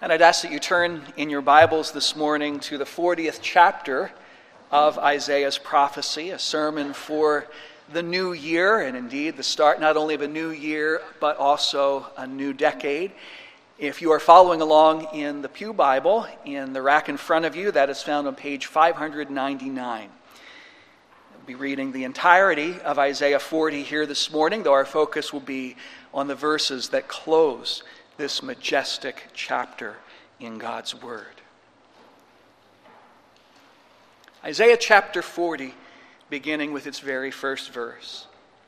And I'd ask that you turn in your Bibles this morning to the 40th chapter of Isaiah's prophecy, a sermon for the new year, and indeed the start not only of a new year, but also a new decade. If you are following along in the Pew Bible, in the rack in front of you, that is found on page 599. We'll be reading the entirety of Isaiah 40 here this morning, though our focus will be on the verses that close this majestic chapter in God's Word. Isaiah chapter 40, beginning with its very first verse.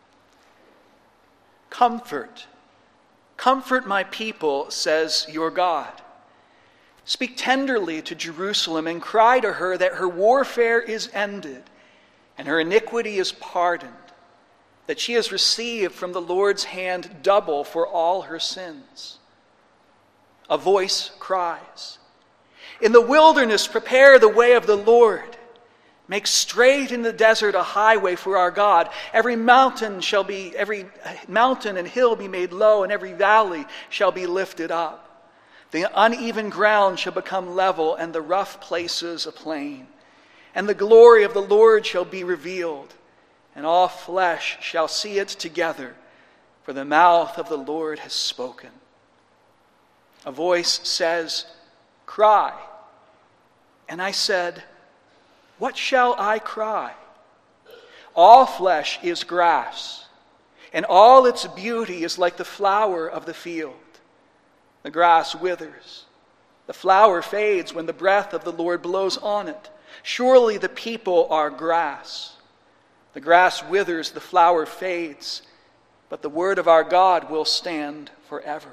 Comfort, comfort my people, says your God. Speak tenderly to Jerusalem and cry to her that her warfare is ended and her iniquity is pardoned, that she has received from the Lord's hand double for all her sins. A voice cries, in the wilderness prepare the way of the Lord. Make straight in the desert a highway for our God. Every mountain and hill be made low, and every valley shall be lifted up. The uneven ground shall become level, and the rough places a plain. And the glory of the Lord shall be revealed, and all flesh shall see it together, for the mouth of the Lord has spoken. A voice says, cry. And I said, what shall I cry? All flesh is grass, and all its beauty is like the flower of the field. The grass withers, the flower fades when the breath of the Lord blows on it. Surely the people are grass. The grass withers, the flower fades, but the word of our God will stand forever.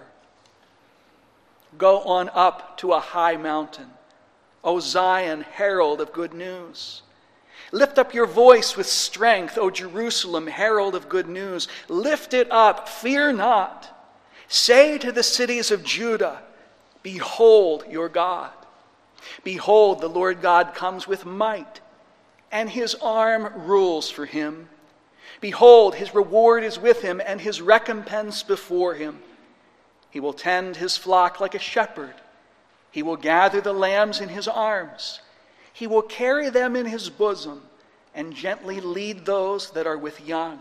Go on up to a high mountain, O Zion, herald of good news. Lift up your voice with strength, O Jerusalem, herald of good news. Lift it up, fear not. Say to the cities of Judah, behold your God. Behold, the Lord God comes with might, and his arm rules for him. Behold, his reward is with him, and his recompense before him. He will tend his flock like a shepherd. He will gather the lambs in his arms. He will carry them in his bosom and gently lead those that are with young.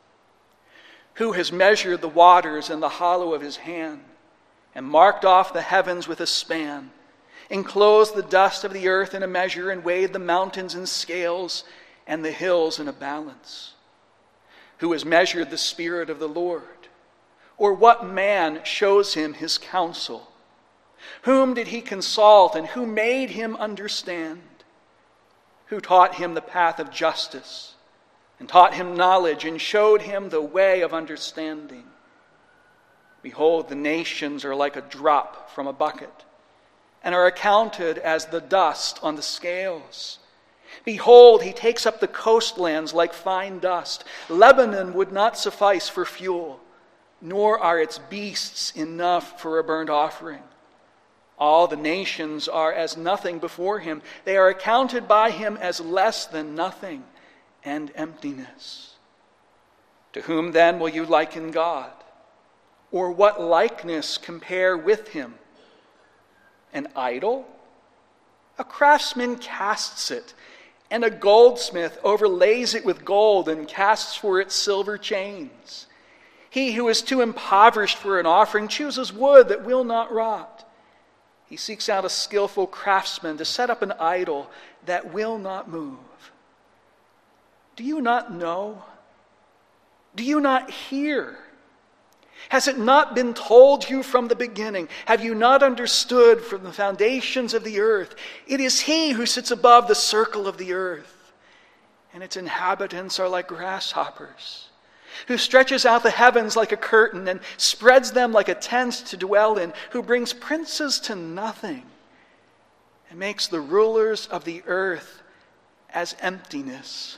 Who has measured the waters in the hollow of his hand and marked off the heavens with a span, enclosed the dust of the earth in a measure and weighed the mountains in scales and the hills in a balance? Who has measured the Spirit of the Lord? Or what man shows him his counsel? Whom did he consult, and who made him understand? Who taught him the path of justice, and taught him knowledge, and showed him the way of understanding? Behold, the nations are like a drop from a bucket, and are accounted as the dust on the scales. Behold, he takes up the coastlands like fine dust. Lebanon would not suffice for fuel, nor are its beasts enough for a burnt offering. All the nations are as nothing before him. They are accounted by him as less than nothing and emptiness. To whom then will you liken God? Or what likeness compare with him? An idol? A craftsman casts it, and a goldsmith overlays it with gold and casts for it silver chains. He who is too impoverished for an offering chooses wood that will not rot. He seeks out a skillful craftsman to set up an idol that will not move. Do you not know? Do you not hear? Has it not been told you from the beginning? Have you not understood from the foundations of the earth? It is he who sits above the circle of the earth, and its inhabitants are like grasshoppers. Who stretches out the heavens like a curtain and spreads them like a tent to dwell in, who brings princes to nothing and makes the rulers of the earth as emptiness.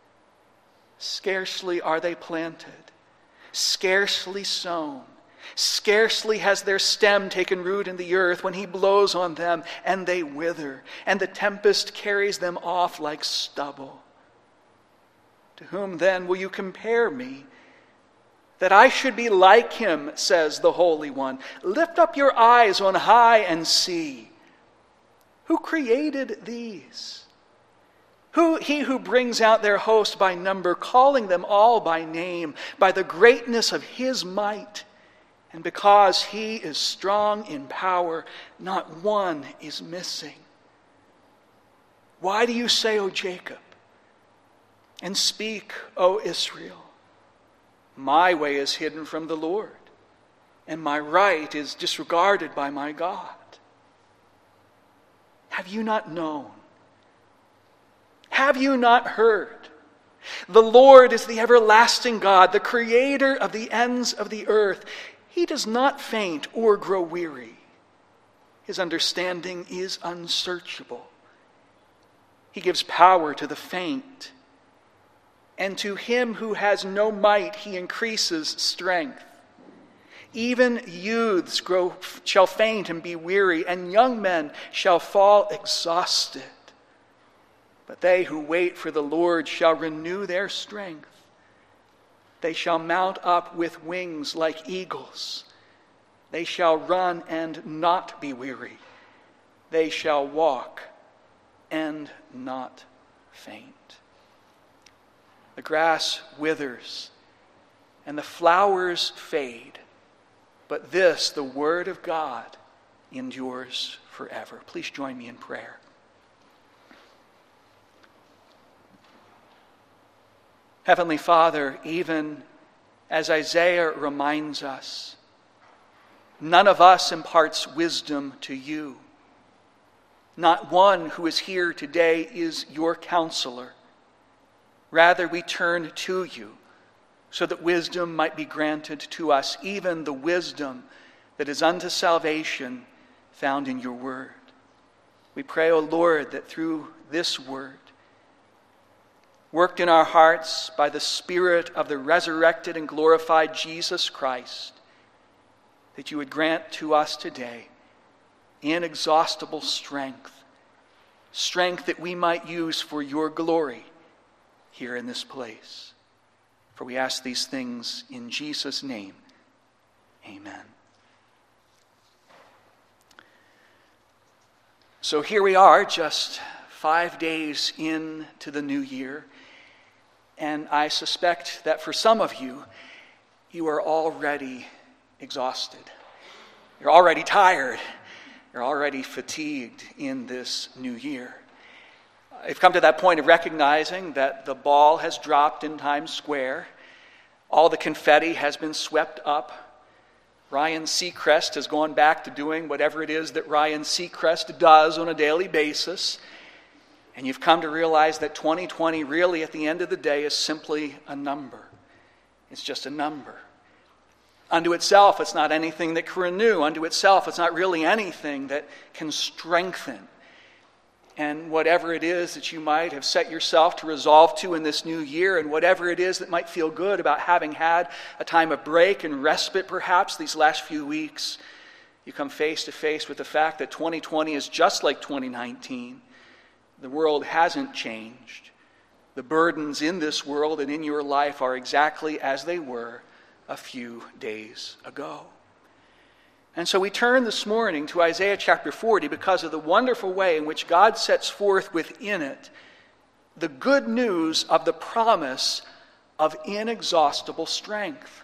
Scarcely are they planted, scarcely sown, scarcely has their stem taken root in the earth when he blows on them and they wither, and the tempest carries them off like stubble. To whom then will you compare me? that I should be like him, says the Holy One. Lift up your eyes on high and see. Who created these? He who brings out their host by number, calling them all by name, by the greatness of his might. And because he is strong in power, not one is missing. Why do you say, O Jacob? And speak, O Israel. My way is hidden from the Lord, and my right is disregarded by my God. Have you not known? Have you not heard? The Lord is the everlasting God, the creator of the ends of the earth. He does not faint or grow weary. His understanding is unsearchable. He gives power to the faint, and to him who has no might he increases strength. Even youths shall faint and be weary, and young men shall fall exhausted. But they who wait for the Lord shall renew their strength. They shall mount up with wings like eagles. They shall run and not be weary. They shall walk and not faint. The grass withers and the flowers fade, but this, the word of God, endures forever. Please join me in prayer. Heavenly Father, even as Isaiah reminds us, none of us imparts wisdom to you. Not one who is here today is your counselor. Rather, we turn to you so that wisdom might be granted to us, even the wisdom that is unto salvation found in your word. We pray, O Lord, that through this word, worked in our hearts by the Spirit of the resurrected and glorified Jesus Christ, that you would grant to us today inexhaustible strength that we might use for your glory here in this place. For we ask these things in Jesus' name. Amen. So here we are, just 5 days into the new year. And I suspect that for some of you, you are already exhausted. You're already tired. You're already fatigued in this new year. I've come to that point of recognizing that the ball has dropped in Times Square. All the confetti has been swept up. Ryan Seacrest has gone back to doing whatever it is that Ryan Seacrest does on a daily basis. And you've come to realize that 2020 really at the end of the day is simply a number. It's just a number. Unto itself, it's not anything that can renew. Unto itself, it's not really anything that can strengthen. And whatever it is that you might have set yourself to resolve to in this new year, and whatever it is that might feel good about having had a time of break and respite perhaps these last few weeks, you come face to face with the fact that 2020 is just like 2019. The world hasn't changed. The burdens in this world and in your life are exactly as they were a few days ago. And so we turn this morning to Isaiah chapter 40 because of the wonderful way in which God sets forth within it the good news of the promise of inexhaustible strength.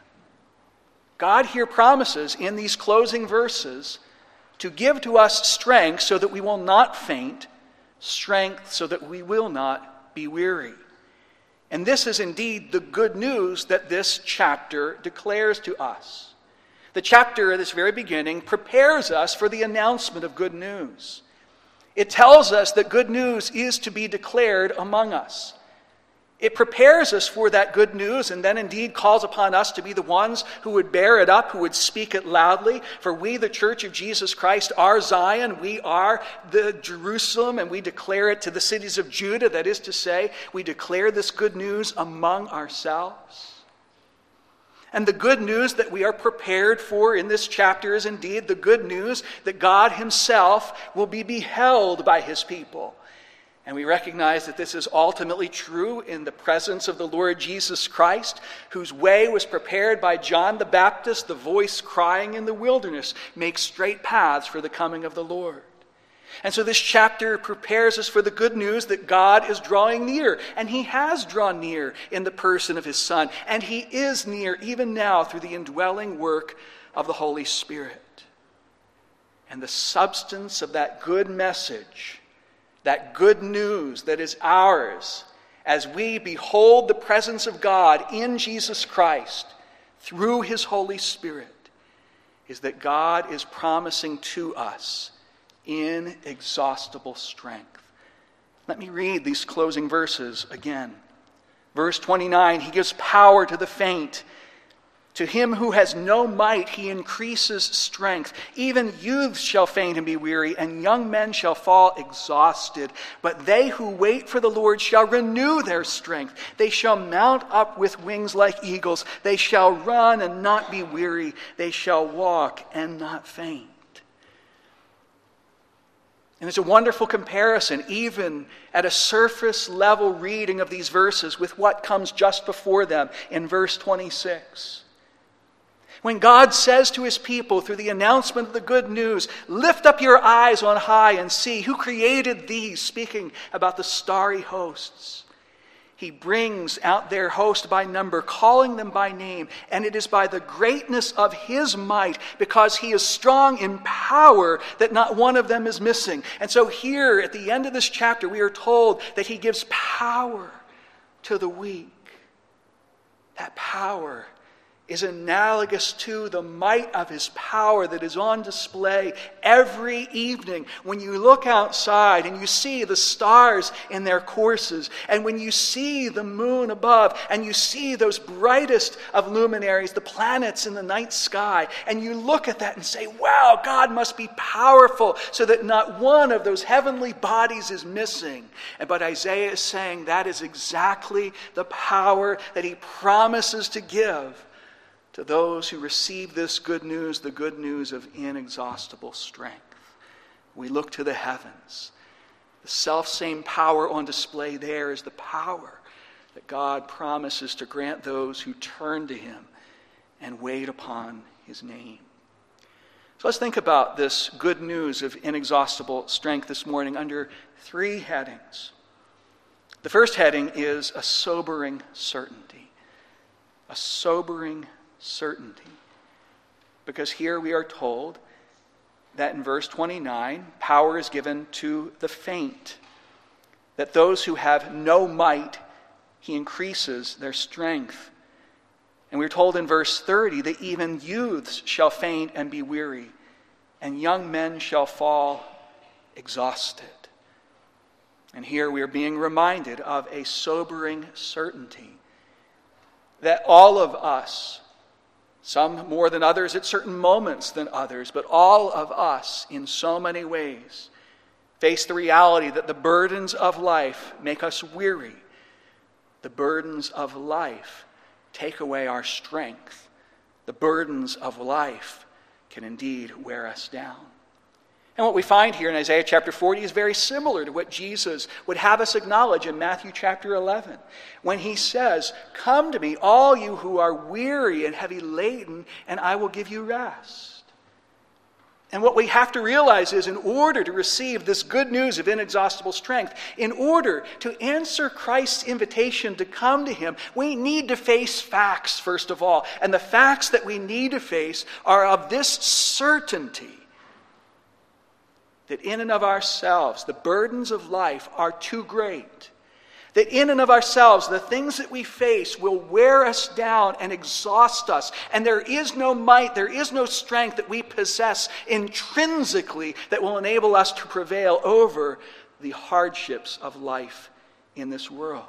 God here promises in these closing verses to give to us strength so that we will not faint, strength so that we will not be weary. And this is indeed the good news that this chapter declares to us. The chapter at this very beginning prepares us for the announcement of good news. It tells us that good news is to be declared among us. It prepares us for that good news and then indeed calls upon us to be the ones who would bear it up, who would speak it loudly. For we, the Church of Jesus Christ, are Zion. We are the Jerusalem, and we declare it to the cities of Judah. That is to say, we declare this good news among ourselves. And the good news that we are prepared for in this chapter is indeed the good news that God himself will be beheld by his people. And we recognize that this is ultimately true in the presence of the Lord Jesus Christ, whose way was prepared by John the Baptist, the voice crying in the wilderness, "Make straight paths for the coming of the Lord." And so this chapter prepares us for the good news that God is drawing near, and he has drawn near in the person of his Son, and he is near even now through the indwelling work of the Holy Spirit. And the substance of that good message, that good news that is ours as we behold the presence of God in Jesus Christ through his Holy Spirit, is that God is promising to us inexhaustible strength. Let me read these closing verses again. Verse 29, he gives power to the faint. To him who has no might, he increases strength. Even youths shall faint and be weary, and young men shall fall exhausted. But they who wait for the Lord shall renew their strength. They shall mount up with wings like eagles. They shall run and not be weary. They shall walk and not faint. And it's a wonderful comparison, even at a surface level reading of these verses, with what comes just before them in verse 26. When God says to his people through the announcement of the good news, "Lift up your eyes on high and see who created these," speaking about the starry hosts. He brings out their host by number, calling them by name, and it is by the greatness of his might, because he is strong in power, that not one of them is missing. And so here at the end of this chapter, we are told that he gives power to the weak. That power is analogous to the might of his power that is on display every evening when you look outside and you see the stars in their courses, and when you see the moon above and you see those brightest of luminaries, the planets in the night sky, and you look at that and say, "Wow, God must be powerful so that not one of those heavenly bodies is missing." But Isaiah is saying that is exactly the power that he promises to give to those who receive this good news, the good news of inexhaustible strength. We look to the heavens. The self-same power on display there is the power that God promises to grant those who turn to him and wait upon his name. So let's think about this good news of inexhaustible strength this morning under three headings. The first heading is a sobering certainty. A sobering certainty. Because here we are told that in verse 29, power is given to the faint. That those who have no might, he increases their strength. And we're told in verse 30 that even youths shall faint and be weary, and young men shall fall exhausted. And here we are being reminded of a sobering certainty that all of us, some more than others at certain moments than others, but all of us in so many ways face the reality that the burdens of life make us weary. The burdens of life take away our strength. The burdens of life can indeed wear us down. And what we find here in Isaiah chapter 40 is very similar to what Jesus would have us acknowledge in Matthew chapter 11, when he says, "Come to me, all you who are weary and heavy laden, and I will give you rest." And what we have to realize is, in order to receive this good news of inexhaustible strength, in order to answer Christ's invitation to come to him, we need to face facts, first of all. And the facts that we need to face are of this certainty, that in and of ourselves, the burdens of life are too great. That in and of ourselves, the things that we face will wear us down and exhaust us. And there is no might, there is no strength that we possess intrinsically that will enable us to prevail over the hardships of life in this world.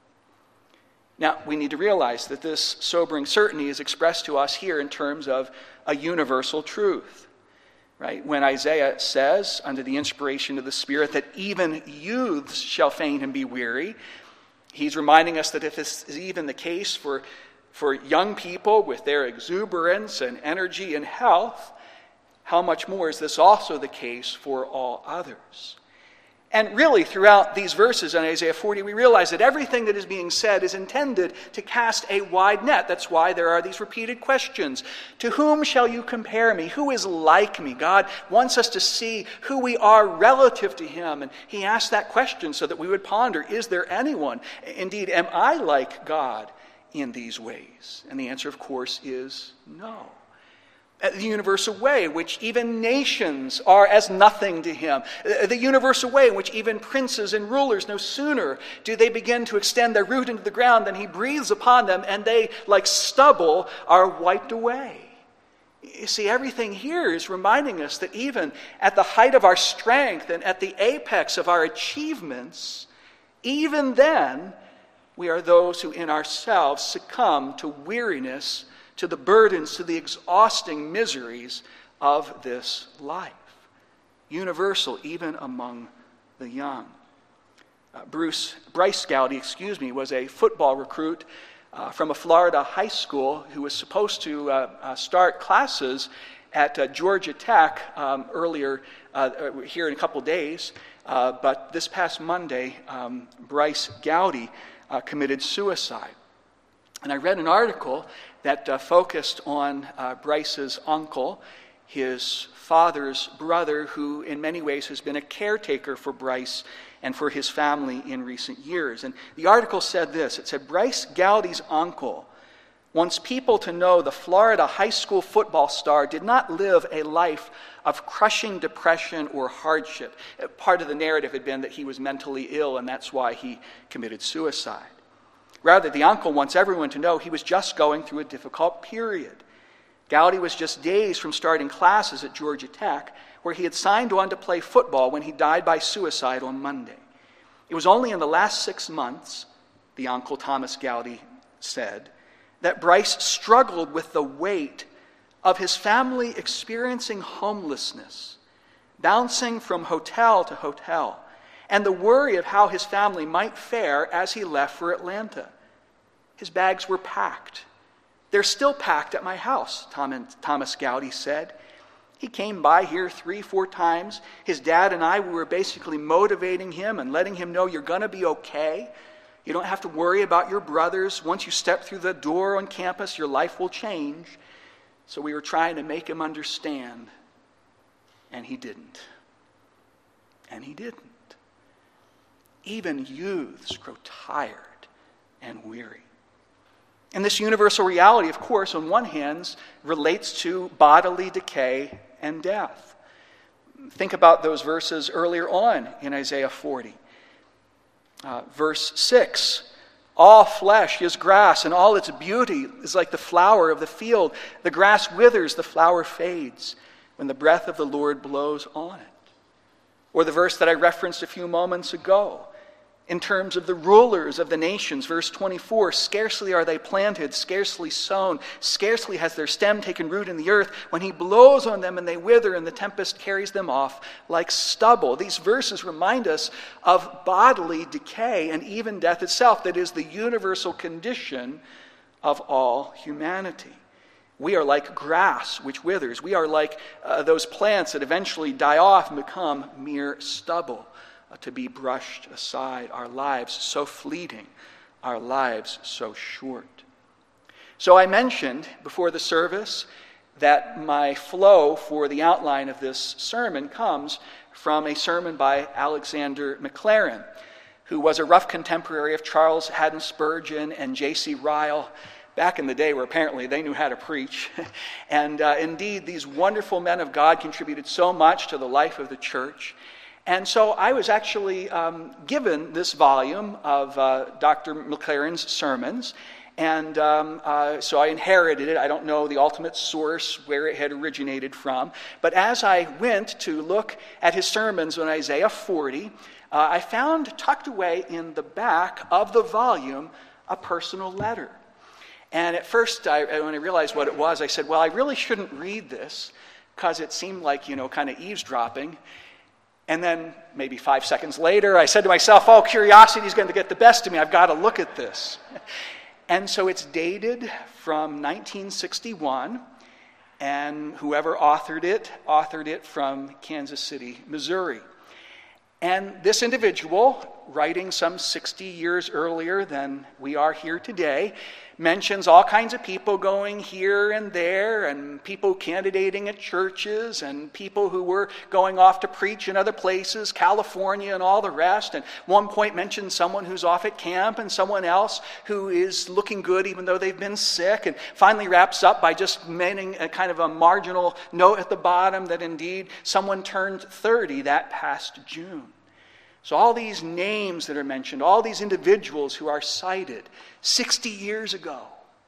Now, we need to realize that this sobering certainty is expressed to us here in terms of a universal truth. Right? When Isaiah says, under the inspiration of the Spirit, that even youths shall faint and be weary, he's reminding us that if this is even the case for young people with their exuberance and energy and health, how much more is this also the case for all others? And really, throughout these verses in Isaiah 40, we realize that everything that is being said is intended to cast a wide net. That's why there are these repeated questions. To whom shall you compare me? Who is like me? God wants us to see who we are relative to him. And he asked that question so that we would ponder, is there anyone? Indeed, am I like God in these ways? And the answer, of course, is no. The universal way in which even nations are as nothing to him. The universal way in which even princes and rulers, no sooner do they begin to extend their root into the ground than he breathes upon them and they, like stubble, are wiped away. You see, everything here is reminding us that even at the height of our strength and at the apex of our achievements, even then, we are those who in ourselves succumb to weariness, to the burdens, to the exhausting miseries of this life. Universal, even among the young. Bryce Gowdy, was a football recruit from a Florida high school who was supposed to start classes at Georgia Tech earlier here in a couple days. But this past Monday, Bryce Gowdy committed suicide. And I read an article that focused on Bryce's uncle, his father's brother, who in many ways has been a caretaker for Bryce and for his family in recent years. And the article said this. It said, Bryce Gowdy's uncle wants people to know the Florida high school football star did not live a life of crushing depression or hardship. Part of the narrative had been that he was mentally ill, and that's why he committed suicide. Rather, the uncle wants everyone to know he was just going through a difficult period. Gowdy was just days from starting classes at Georgia Tech, where he had signed on to play football when he died by suicide on Monday. It was only in the last 6 months, the uncle Thomas Gowdy said, that Bryce struggled with the weight of his family experiencing homelessness, bouncing from hotel to hotel, and the worry of how his family might fare as he left for Atlanta. His bags were packed. They're still packed at my house, Thomas Gowdy said. He came by here 3-4 times. His dad and I, we were basically motivating him and letting him know you're going to be okay. You don't have to worry about your brothers. Once you step through the door on campus, your life will change. So we were trying to make him understand. And he didn't. And he didn't. Even youths grow tired and weary. And this universal reality, of course, on one hand, relates to bodily decay and death. Think about those verses earlier on in Isaiah 40. Verse 6, all flesh is grass, and all its beauty is like the flower of the field. The grass withers, the flower fades, when the breath of the Lord blows on it. Or the verse that I referenced a few moments ago, in terms of the rulers of the nations, verse 24, scarcely are they planted, scarcely sown, scarcely has their stem taken root in the earth, when he blows on them and they wither and the tempest carries them off like stubble. These verses remind us of bodily decay and even death itself, that is the universal condition of all humanity. We are like grass which withers. We are like those plants that eventually die off and become mere stubble, to be brushed aside. Our lives so fleeting, our lives so short. So I mentioned before the service that my flow for the outline of this sermon comes from a sermon by Alexander Maclaren, who was a rough contemporary of Charles Haddon Spurgeon and J.C. Ryle, back in the day where apparently they knew how to preach. And indeed, these wonderful men of God contributed so much to the life of the church. And so I was actually given this volume of Dr. Maclaren's sermons, and so I inherited it. I don't know the ultimate source where it had originated from, but as I went to look at his sermons on Isaiah 40, I found tucked away in the back of the volume a personal letter. And at first, when I realized what it was, I said, well, I really shouldn't read this because it seemed like, kind of eavesdropping. And then maybe 5 seconds later, I said to myself, oh, curiosity is going to get the best of me. I've got to look at this. And so it's dated from 1961, and whoever authored it from Kansas City, Missouri. And this individual, writing some 60 years earlier than we are here today, mentions all kinds of people going here and there, and people candidating at churches, and people who were going off to preach in other places, California and all the rest. And one point mentions someone who's off at camp and someone else who is looking good even though they've been sick, and finally wraps up by just mentioning a kind of a marginal note at the bottom that indeed someone turned 30 that past June. So all these names that are mentioned, all these individuals who are cited 60 years ago.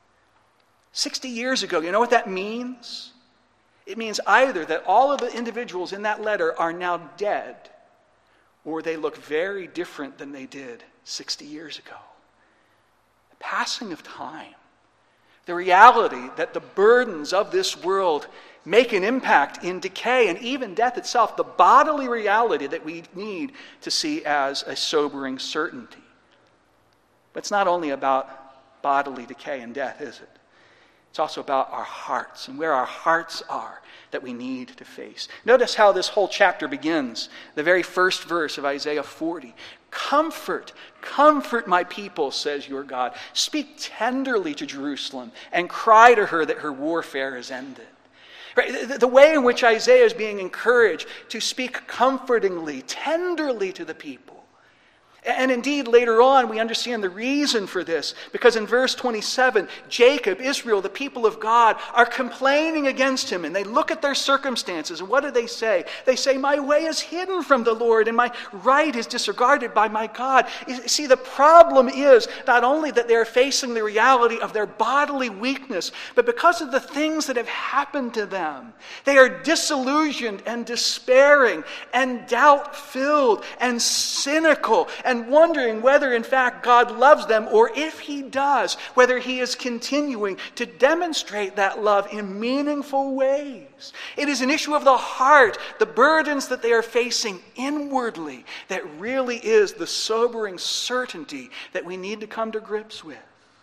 60 years ago, you know what that means? It means either that all of the individuals in that letter are now dead, or they look very different than they did 60 years ago. The passing of time. The reality that the burdens of this world make an impact in decay and even death itself, the bodily reality that we need to see as a sobering certainty. But it's not only about bodily decay and death, is it? It's also about our hearts and where our hearts are that we need to face. Notice how this whole chapter begins. The very first verse of Isaiah 40. Comfort, comfort my people, says your God. Speak tenderly to Jerusalem and cry to her that her warfare is ended. Right? The way in which Isaiah is being encouraged to speak comfortingly, tenderly to the people. And indeed, later on, we understand the reason for this. Because in verse 27, Jacob, Israel, the people of God, are complaining against him. And they look at their circumstances. And what do they say? They say, my way is hidden from the Lord, and my right is disregarded by my God. You see, the problem is not only that they're facing the reality of their bodily weakness, but because of the things that have happened to them. They are disillusioned and despairing and doubt-filled and cynical and wondering whether in fact God loves them, or if he does, whether he is continuing to demonstrate that love in meaningful ways. It is an issue of the heart, the burdens that they are facing inwardly, that really is the sobering certainty that we need to come to grips with.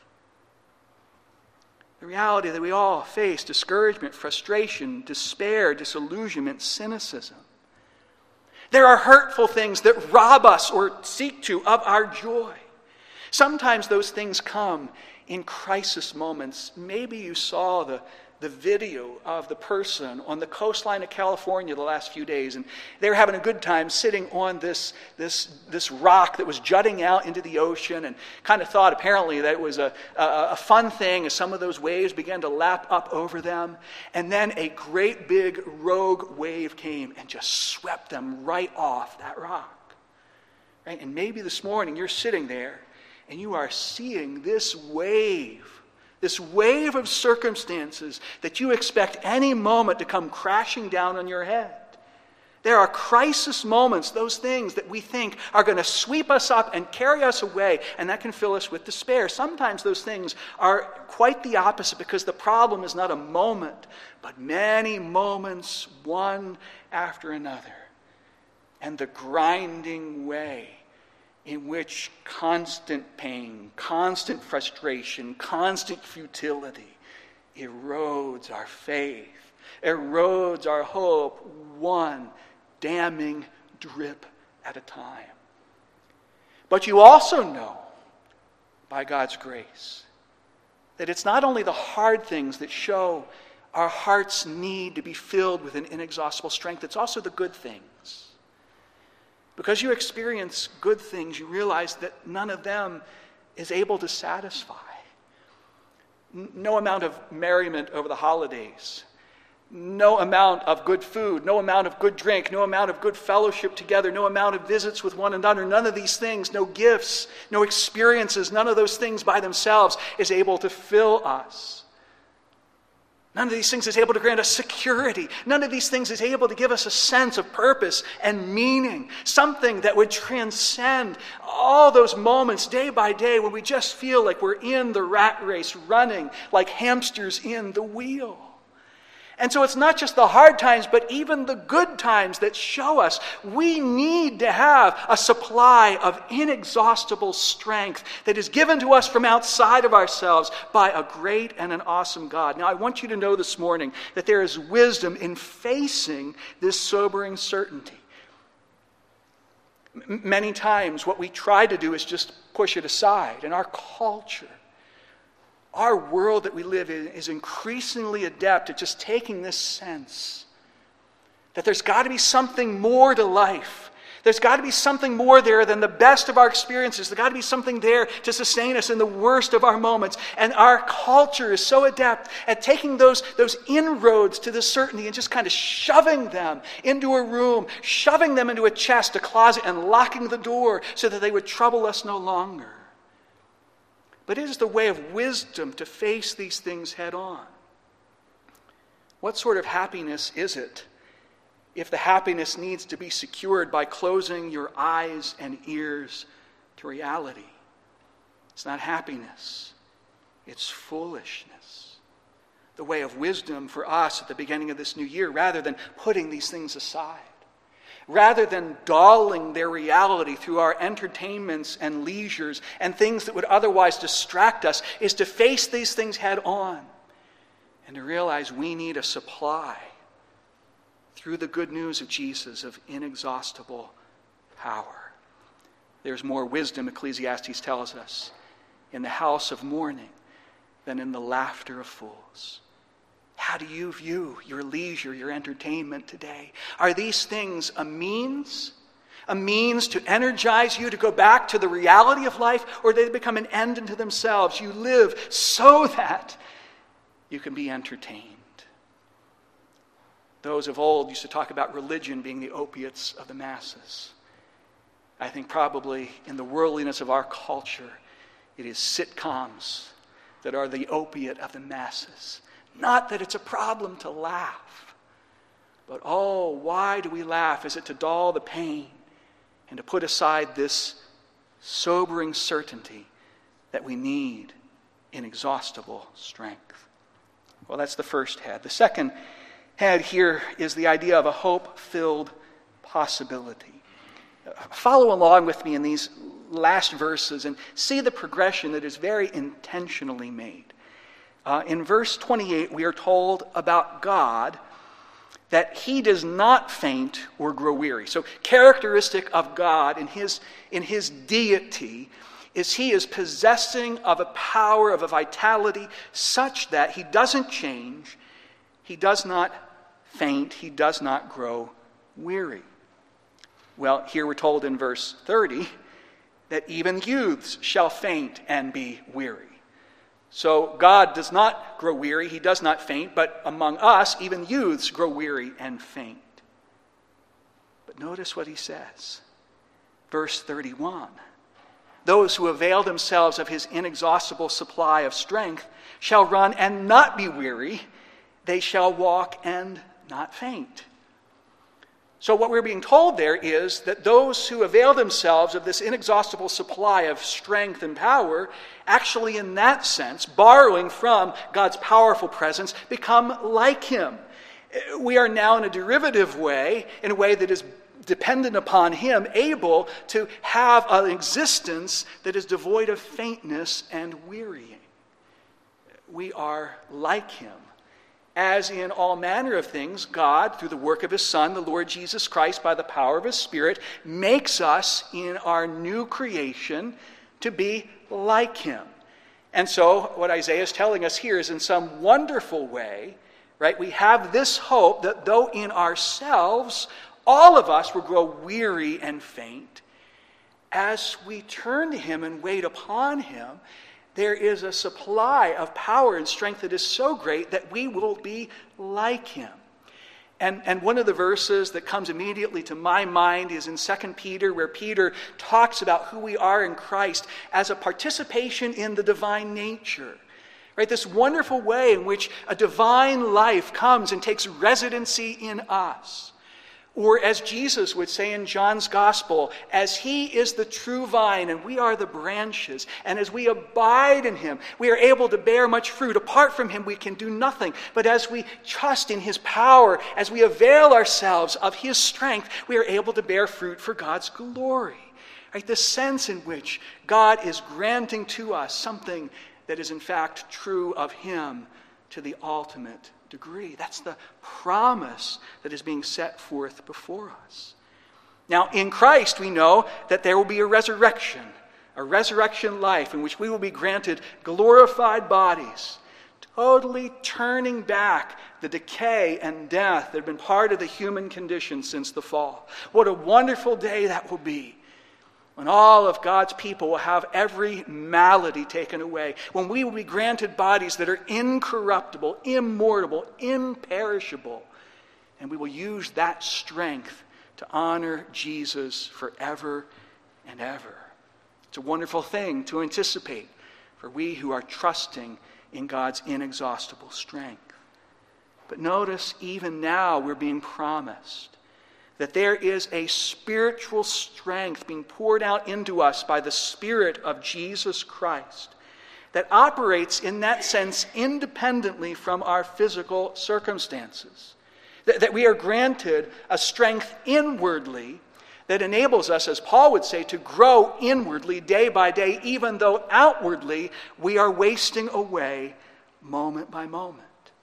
The reality that we all face discouragement, frustration, despair, disillusionment, cynicism. There are hurtful things that rob us or seek to of our joy. Sometimes those things come in crisis moments. Maybe you saw the video of the person on the coastline of California the last few days, and they were having a good time sitting on this rock that was jutting out into the ocean, and kind of thought apparently that it was a fun thing as some of those waves began to lap up over them. And then a great big rogue wave came and just swept them right off that rock. Right? And maybe this morning you're sitting there and you are seeing this wave of circumstances that you expect any moment to come crashing down on your head. There are crisis moments, those things that we think are going to sweep us up and carry us away, and that can fill us with despair. Sometimes those things are quite the opposite, because the problem is not a moment, but many moments, one after another. And the grinding way in which constant pain, constant frustration, constant futility erodes our faith, erodes our hope, one damning drip at a time. But you also know, by God's grace, that it's not only the hard things that show our heart's need to be filled with an inexhaustible strength, it's also the good things. Because you experience good things, you realize that none of them is able to satisfy. No amount of merriment over the holidays, no amount of good food, no amount of good drink, no amount of good fellowship together, no amount of visits with one another, none of these things, no gifts, no experiences, none of those things by themselves is able to fill us. None of these things is able to grant us security. None of these things is able to give us a sense of purpose and meaning. Something that would transcend all those moments day by day when we just feel like we're in the rat race, running like hamsters in the wheel. And so it's not just the hard times, but even the good times that show us we need to have a supply of inexhaustible strength that is given to us from outside of ourselves by a great and an awesome God. Now, I want you to know this morning that there is wisdom in facing this sobering certainty. Many times what we try to do is just push it aside. And our culture, our world that we live in, is increasingly adept at just taking this sense that there's got to be something more to life. There's got to be something more there than the best of our experiences. There's got to be something there to sustain us in the worst of our moments. And our culture is so adept at taking those inroads to this certainty and just kind of shoving them into a room, shoving them into a chest, a closet, and locking the door so that they would trouble us no longer. But it is the way of wisdom to face these things head on. What sort of happiness is it if the happiness needs to be secured by closing your eyes and ears to reality? It's not happiness. It's foolishness. The way of wisdom for us at the beginning of this new year, rather than putting these things aside, rather than dulling their reality through our entertainments and leisures and things that would otherwise distract us, is to face these things head on and to realize we need a supply through the good news of Jesus of inexhaustible power. There's more wisdom, Ecclesiastes tells us, in the house of mourning than in the laughter of fools. How do you view your leisure, your entertainment today? Are these things a means to energize you to go back to the reality of life, or do they become an end unto themselves? You live so that you can be entertained. Those of old used to talk about religion being the opiates of the masses. I think probably in the worldliness of our culture, it is sitcoms that are the opiate of the masses. Not that it's a problem to laugh, but oh, why do we laugh? Is it to dull the pain and to put aside this sobering certainty that we need inexhaustible strength? Well, that's the first head. The second head here is the idea of a hope-filled possibility. Follow along with me in these last verses and see the progression that is very intentionally made. In verse 28, we are told about God that he does not faint or grow weary. So characteristic of God in his deity is he is possessing of a power, of a vitality, such that he doesn't change, he does not faint, he does not grow weary. Well, here we're told in verse 30 that even youths shall faint and be weary. So God does not grow weary, he does not faint, but among us, even youths grow weary and faint. But notice what he says. Verse 31. Those who avail themselves of his inexhaustible supply of strength shall run and not be weary. They shall walk and not faint. So what we're being told there is that those who avail themselves of this inexhaustible supply of strength and power, actually in that sense, borrowing from God's powerful presence, become like him. We are now in a derivative way, in a way that is dependent upon him, able to have an existence that is devoid of faintness and wearying. We are like him. As in all manner of things, God, through the work of his Son, the Lord Jesus Christ, by the power of his Spirit, makes us in our new creation to be like him. And so what Isaiah is telling us here is in some wonderful way, right, we have this hope that though in ourselves all of us will grow weary and faint, as we turn to him and wait upon him, there is a supply of power and strength that is so great that we will be like him. And one of the verses that comes immediately to my mind is in 2 Peter, where Peter talks about who we are in Christ as a participation in the divine nature. Right? This wonderful way in which a divine life comes and takes residency in us. Or as Jesus would say in John's Gospel, as he is the true vine and we are the branches, and as we abide in him, we are able to bear much fruit. Apart from him, we can do nothing. But as we trust in his power, as we avail ourselves of his strength, we are able to bear fruit for God's glory. Right? The sense in which God is granting to us something that is in fact true of him to the ultimate degree. That's the promise that is being set forth before us. Now, in Christ, we know that there will be a resurrection life in which we will be granted glorified bodies, totally turning back the decay and death that have been part of the human condition since the fall. What a wonderful day that will be, when all of God's people will have every malady taken away, when we will be granted bodies that are incorruptible, immortal, imperishable, and we will use that strength to honor Jesus forever and ever. It's a wonderful thing to anticipate for we who are trusting in God's inexhaustible strength. But notice, even now we're being promised that there is a spiritual strength being poured out into us by the Spirit of Jesus Christ that operates in that sense independently from our physical circumstances. That we are granted a strength inwardly that enables us, as Paul would say, to grow inwardly day by day, even though outwardly we are wasting away moment by moment.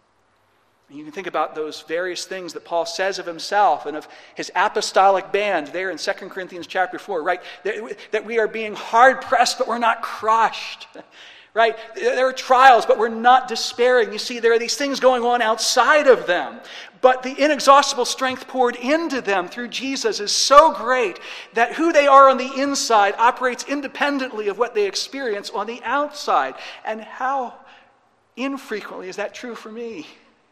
And you can think about those various things that Paul says of himself and of his apostolic band there in 2 Corinthians chapter 4, right? That we are being hard-pressed, but we're not crushed. Right? There are trials, but we're not despairing. You see, there are these things going on outside of them. But the inexhaustible strength poured into them through Jesus is so great that who they are on the inside operates independently of what they experience on the outside. And how infrequently is that true for me?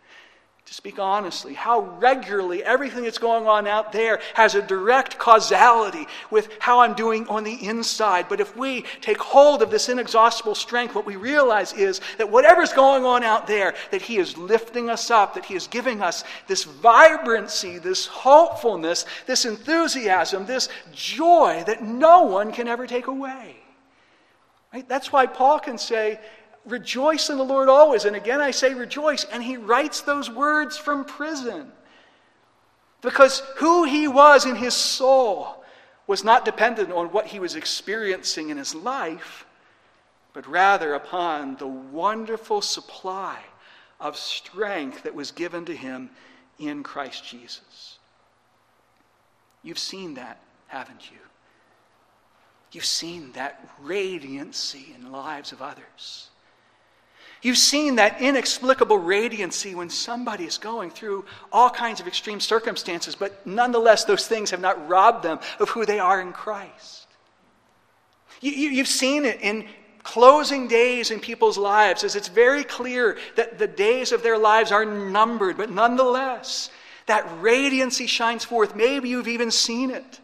To speak honestly, how regularly everything that's going on out there has a direct causality with how I'm doing on the inside. But if we take hold of this inexhaustible strength, what we realize is that whatever's going on out there, that He is lifting us up, that He is giving us this vibrancy, this hopefulness, this enthusiasm, this joy that no one can ever take away. Right? That's why Paul can say, rejoice in the Lord always. And again, I say rejoice. And he writes those words from prison. Because who he was in his soul was not dependent on what he was experiencing in his life, but rather upon the wonderful supply of strength that was given to him in Christ Jesus. You've seen that, haven't you? You've seen that radiancy in the lives of others. You've seen that inexplicable radiancy when somebody is going through all kinds of extreme circumstances, but nonetheless those things have not robbed them of who they are in Christ. You've seen it in closing days in people's lives, as it's very clear that the days of their lives are numbered, but nonetheless that radiancy shines forth. Maybe you've even seen it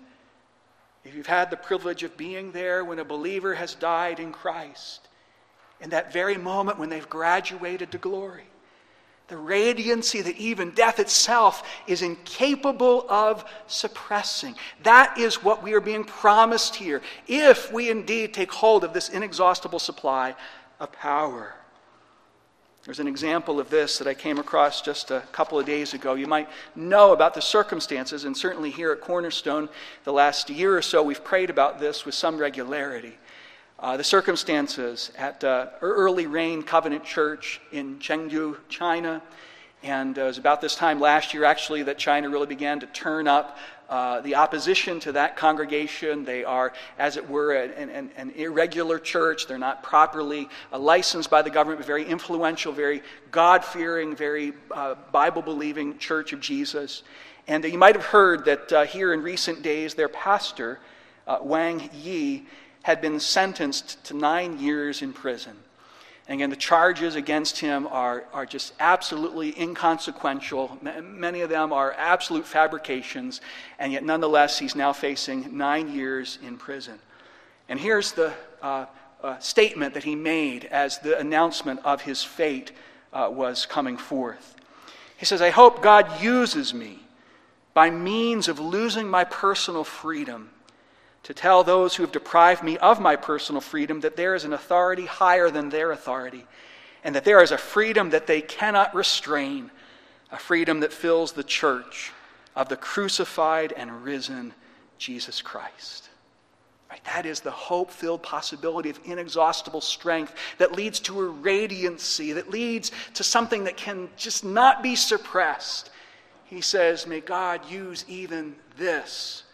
if you've had the privilege of being there when a believer has died in Christ. In that very moment when they've graduated to glory. The radiancy that even death itself is incapable of suppressing. That is what we are being promised here, if we indeed take hold of this inexhaustible supply of power. There's an example of this that I came across just a couple of days ago. You might know about the circumstances, and certainly here at Cornerstone, the last year or so, we've prayed about this with some regularity. The circumstances at Early Rain Covenant Church in Chengdu, China. And it was about this time last year, actually, that China really began to turn up the opposition to that congregation. They are, as it were, an irregular church. They're not properly licensed by the government, but very influential, very God-fearing, very Bible-believing Church of Jesus. And you might have heard that here in recent days, their pastor, Wang Yi, had been sentenced to 9 years in prison. And again, the charges against him are just absolutely inconsequential. Many of them are absolute fabrications, and yet nonetheless, he's now facing 9 years in prison. And here's the statement that he made as the announcement of his fate was coming forth. He says, "I hope God uses me by means of losing my personal freedom to tell those who have deprived me of my personal freedom that there is an authority higher than their authority, and that there is a freedom that they cannot restrain, a freedom that fills the church of the crucified and risen Jesus Christ." Right? That is the hope-filled possibility of inexhaustible strength that leads to a radiancy, that leads to something that can just not be suppressed. He says, may God use even this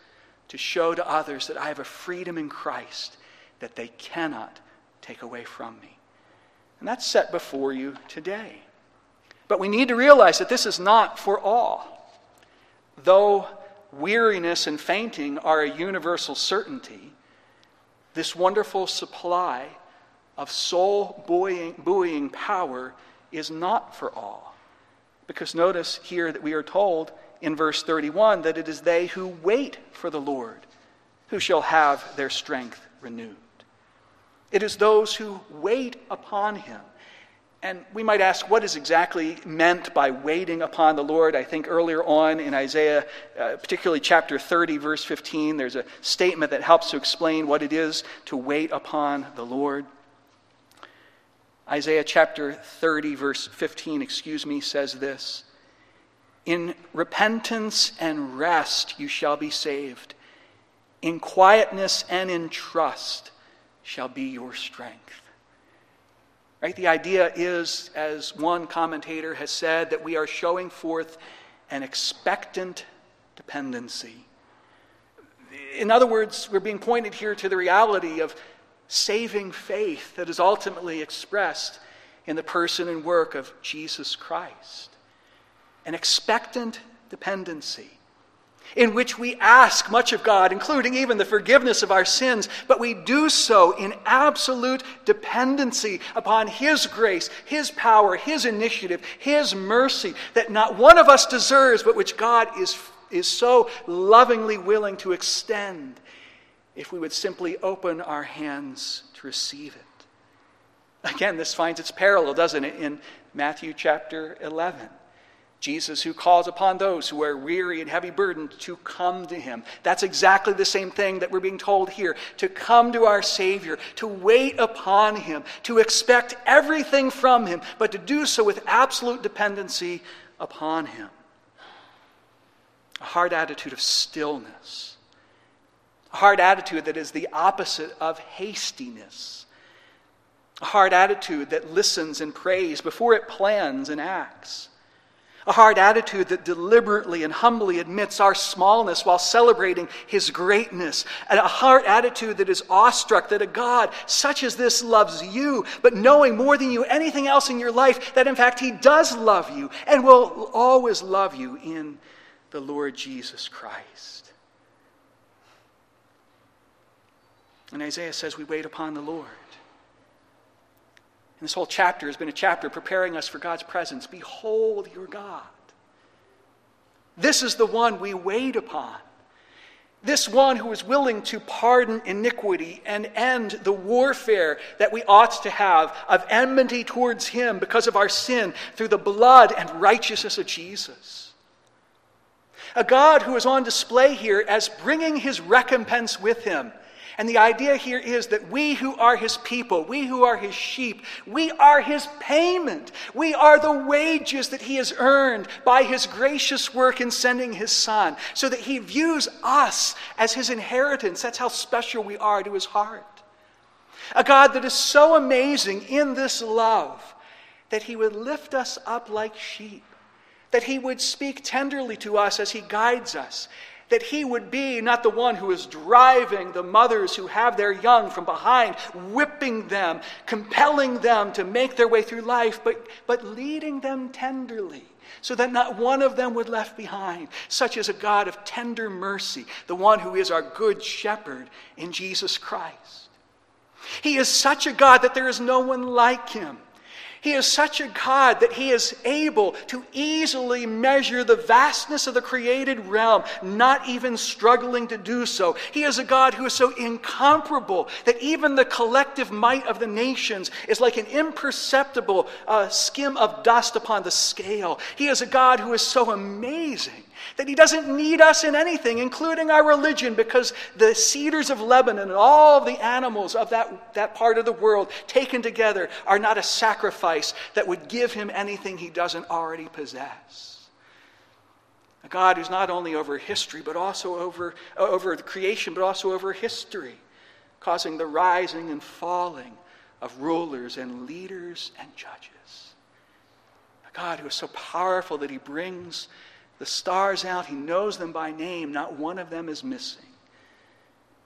to show to others that I have a freedom in Christ that they cannot take away from me. And that's set before you today. But we need to realize that this is not for all. Though weariness and fainting are a universal certainty, this wonderful supply of soul-buoying power is not for all. Because notice here that we are told in verse 31 that it is they who wait for the Lord who shall have their strength renewed. It is those who wait upon him. And we might ask, what is exactly meant by waiting upon the Lord? I think earlier on in Isaiah, particularly chapter 30, verse 15, there's a statement that helps to explain what it is to wait upon the Lord. Isaiah chapter 30, verse 15, says this: "In repentance and rest you shall be saved. In quietness and in trust shall be your strength." Right? The idea is, as one commentator has said, that we are showing forth an expectant dependency. In other words, we're being pointed here to the reality of saving faith that is ultimately expressed in the person and work of Jesus Christ. An expectant dependency in which we ask much of God, including even the forgiveness of our sins, but we do so in absolute dependency upon his grace, his power, his initiative, his mercy that not one of us deserves, but which God is so lovingly willing to extend if we would simply open our hands to receive it. Again, this finds its parallel, doesn't it, in Matthew chapter 11. Jesus who calls upon those who are weary and heavy burdened to come to him. That's exactly the same thing that we're being told here. To come to our Savior, to wait upon him, to expect everything from him, but to do so with absolute dependency upon him. A hard attitude of stillness. A hard attitude that is the opposite of hastiness. A hard attitude that listens and prays before it plans and acts. A hard attitude that deliberately and humbly admits our smallness while celebrating his greatness. And a hard attitude that is awestruck that a God such as this loves you, but knowing more than you anything else in your life that in fact he does love you and will always love you in the Lord Jesus Christ. And Isaiah says we wait upon the Lord. And this whole chapter has been a chapter preparing us for God's presence. Behold your God. This is the one we wait upon. This one who is willing to pardon iniquity and end the warfare that we ought to have of enmity towards him because of our sin through the blood and righteousness of Jesus. A God who is on display here as bringing his recompense with him. And the idea here is that we who are his people, we who are his sheep, we are his payment. We are the wages that he has earned by his gracious work in sending his Son, so that he views us as his inheritance. That's how special we are to his heart. A God that is so amazing in this love that he would lift us up like sheep, that he would speak tenderly to us as he guides us, that he would be not the one who is driving the mothers who have their young from behind, whipping them, compelling them to make their way through life, but leading them tenderly so that not one of them would be left behind. Such is a God of tender mercy, the one who is our good shepherd in Jesus Christ. He is such a God that there is no one like him. He is such a God that he is able to easily measure the vastness of the created realm, not even struggling to do so. He is a God who is so incomparable that even the collective might of the nations is like an imperceptible skim of dust upon the scale. He is a God who is so amazing that he doesn't need us in anything, including our religion, because the cedars of Lebanon and all of the animals of that part of the world taken together are not a sacrifice that would give him anything he doesn't already possess. A God who's not only over history, but also over the creation, but also over history, causing the rising and falling of rulers and leaders and judges. A God who is so powerful that he brings the stars out. He knows them by name. Not one of them is missing.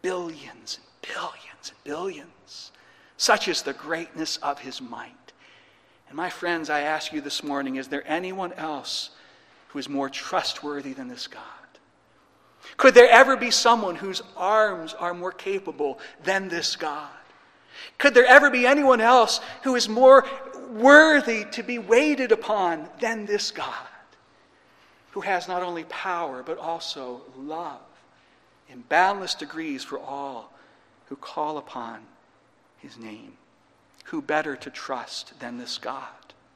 billions and billions and billions. Such is the greatness of his might. And my friends, I ask you this morning, is there anyone else who is more trustworthy than this God? Could there ever be someone whose arms are more capable than this God? Could there ever be anyone else who is more worthy to be waited upon than this God, who has not only power but also love in boundless degrees for all who call upon his name? Who better to trust than this God?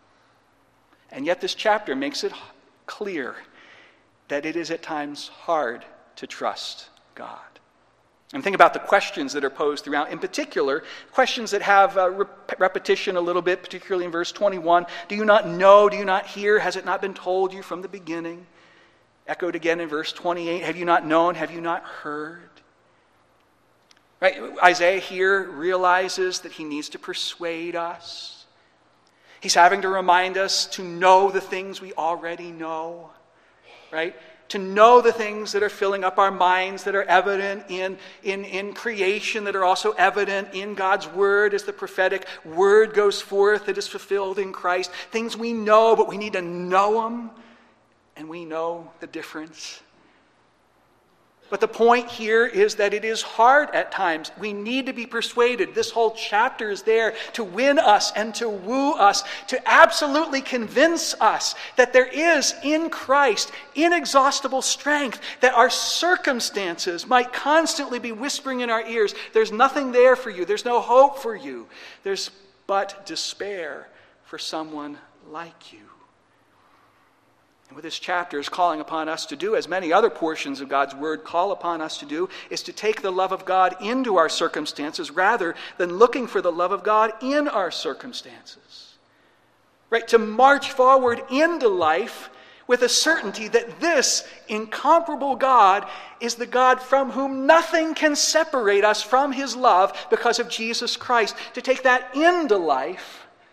And yet this chapter makes it clear that it is at times hard to trust God. And think about the questions that are posed throughout. In particular, questions that have repetition a little bit, particularly in verse 21. Do you not know? Do you not hear? Has it not been told you from the beginning? Echoed again in verse 28. Have you not known? Have you not heard? Right? Isaiah here realizes that he needs to persuade us. He's having to remind us to know the things we already know. Right? To know the things that are filling up our minds, that are evident in creation, that are also evident in God's word as the prophetic word goes forth that is fulfilled in Christ. Things we know, but we need to know them, and we know the difference. But the point here is that it is hard at times. We need to be persuaded. This whole chapter is there to win us and to woo us, to absolutely convince us that there is in Christ inexhaustible strength, that our circumstances might constantly be whispering in our ears, there's nothing there for you, there's no hope for you, there's but despair for someone like you. And what this chapter is calling upon us to do, as many other portions of God's word call upon us to do, is to take the love of God into our circumstances rather than looking for the love of God in our circumstances. Right? To march forward into life with a certainty that this incomparable God is the God from whom nothing can separate us from his love because of Jesus Christ. To take that into life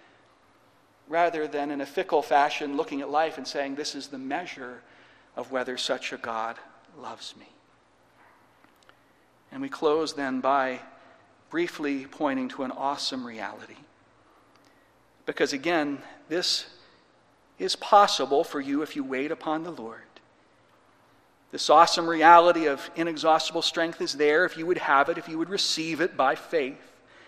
rather than in a fickle fashion looking at life and saying, this is the measure of whether such a God loves me. And we close then by briefly pointing to an awesome reality. Because again, this is possible for you if you wait upon the Lord. This awesome reality of inexhaustible strength is there if you would have it, if you would receive it by faith.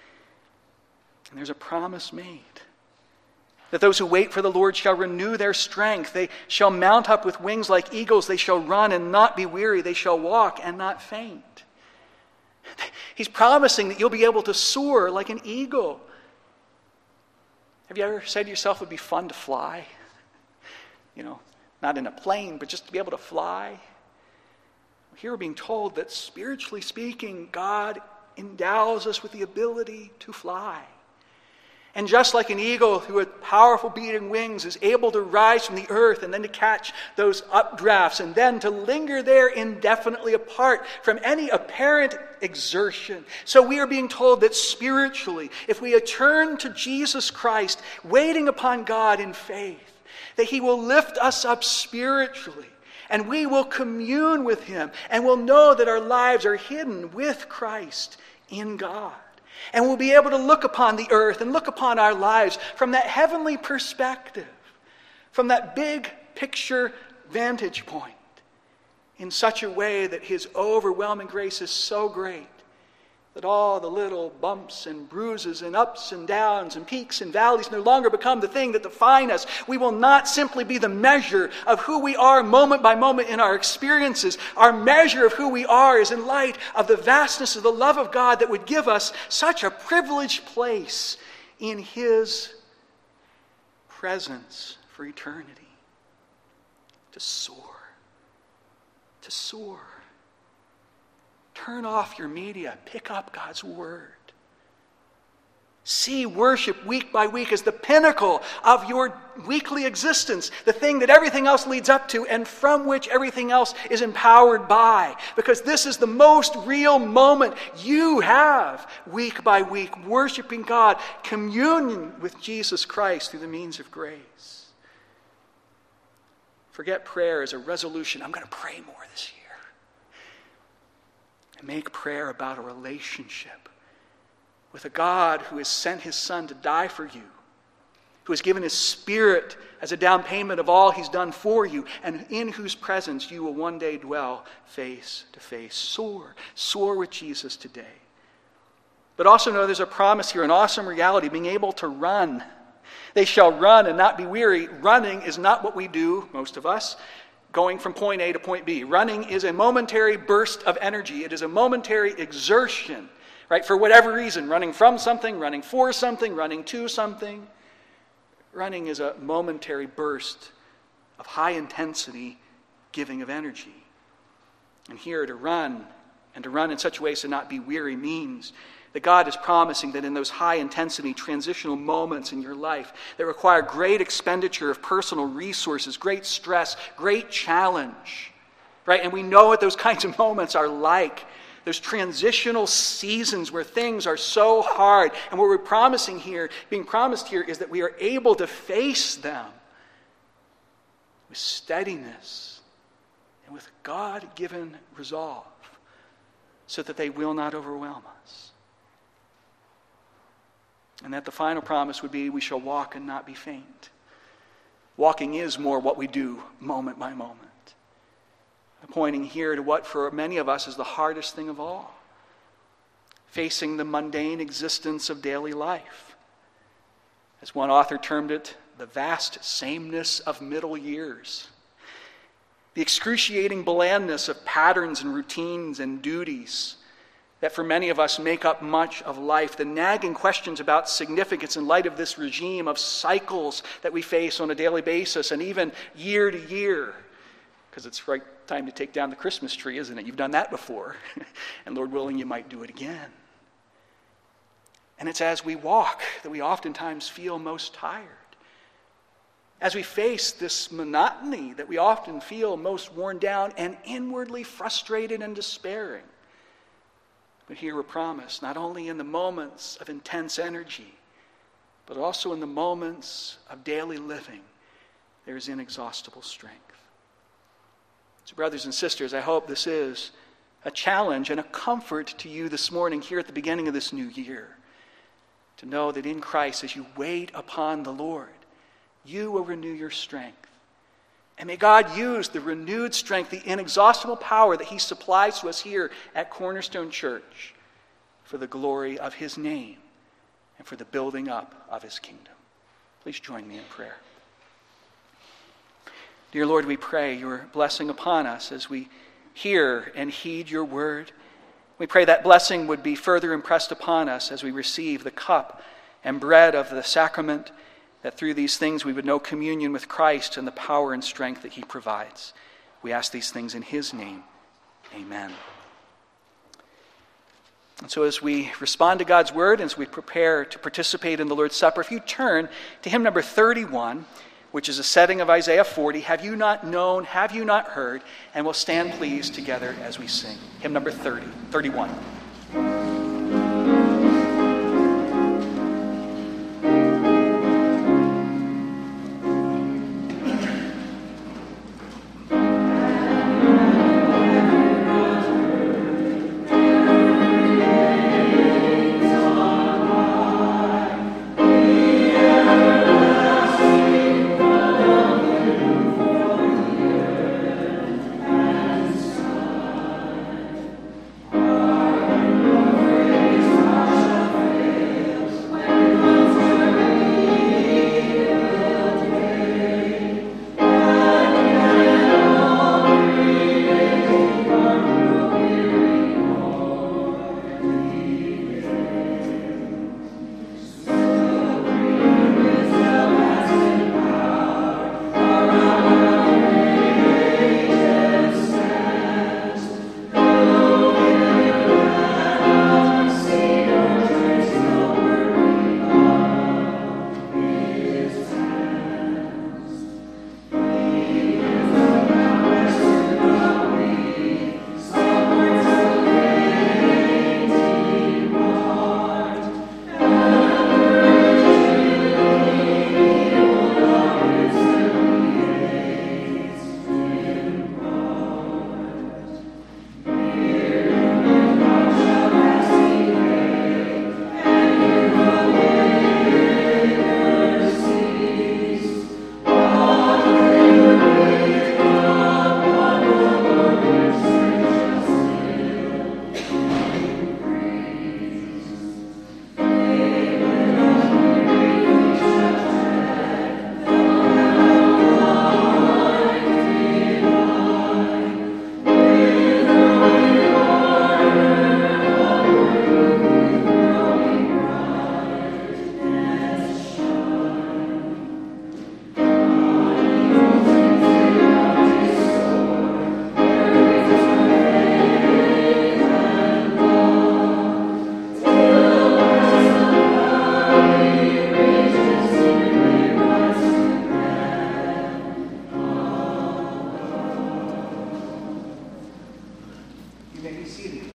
And there's a promise made. That those who wait for the Lord shall renew their strength. They shall mount up with wings like eagles. They shall run and not be weary. They shall walk and not faint. He's promising that you'll be able to soar like an eagle. Have you ever said to yourself it would be fun to fly? You know, not in a plane, but just to be able to fly. Here we're being told that spiritually speaking, God endows us with the ability to fly. And just like an eagle who with powerful beating wings is able to rise from the earth and then to catch those updrafts and then to linger there indefinitely apart from any apparent exertion. So we are being told that spiritually, if we turn to Jesus Christ, waiting upon God in faith, that he will lift us up spiritually and we will commune with him and will know that our lives are hidden with Christ in God. And we'll be able to look upon the earth and look upon our lives from that heavenly perspective, from that big picture vantage point, in such a way that his overwhelming grace is so great that all the little bumps and bruises and ups and downs and peaks and valleys no longer become the thing that define us. We will not simply be the measure of who we are moment by moment in our experiences. Our measure of who we are is in light of the vastness of the love of God that would give us such a privileged place in his presence for eternity. To soar. To soar. Turn off your media. Pick up God's word. See worship week by week as the pinnacle of your weekly existence, the thing that everything else leads up to and from which everything else is empowered by. Because this is the most real moment you have week by week, worshiping God, communion with Jesus Christ through the means of grace. Forget prayer as a resolution. I'm going to pray more this year. And make prayer about a relationship with a God who has sent his Son to die for you, who has given his Spirit as a down payment of all he's done for you, and in whose presence you will one day dwell face to face. Soar with Jesus today. But also know there's a promise here, an awesome reality, being able to run. They shall run and not be weary. Running is not what we do, most of us, going from point A to point B. Running is a momentary burst of energy. It is a momentary exertion, right? For whatever reason, running from something, running for something, running to something. Running is a momentary burst of high intensity giving of energy. And here to run, and to run in such a way as to not be weary, means that God is promising that in those high-intensity transitional moments in your life that require great expenditure of personal resources, great stress, great challenge, right? And we know what those kinds of moments are like. Those transitional seasons where things are so hard. And what we're being promised here, is that we are able to face them with steadiness and with God-given resolve so that they will not overwhelm us. And that the final promise would be, we shall walk and not be faint. Walking is more what we do moment by moment. Pointing here to what for many of us is the hardest thing of all. Facing the mundane existence of daily life. As one author termed it, the vast sameness of middle years. The excruciating blandness of patterns and routines and duties that for many of us make up much of life. The nagging questions about significance in light of this regime of cycles that we face on a daily basis and even year to year. Because it's right time to take down the Christmas tree, isn't it? You've done that before. And Lord willing, you might do it again. And it's as we walk that we oftentimes feel most tired. As we face this monotony that we often feel most worn down and inwardly frustrated and despairing. But here we're promised, not only in the moments of intense energy, but also in the moments of daily living, there is inexhaustible strength. So brothers and sisters, I hope this is a challenge and a comfort to you this morning here at the beginning of this new year. To know that in Christ, as you wait upon the Lord, you will renew your strength. And may God use the renewed strength, the inexhaustible power that he supplies to us here at Cornerstone Church for the glory of his name and for the building up of his kingdom. Please join me in prayer. Dear Lord, we pray your blessing upon us as we hear and heed your word. We pray that blessing would be further impressed upon us as we receive the cup and bread of the sacrament, that through these things we would know communion with Christ and the power and strength that he provides. We ask these things in his name. Amen. And so as we respond to God's word, as we prepare to participate in the Lord's Supper, if you turn to hymn number 31, which is a setting of Isaiah 40, Have You Not Known, Have You Not Heard? And we'll stand please together as we sing. Hymn number 31.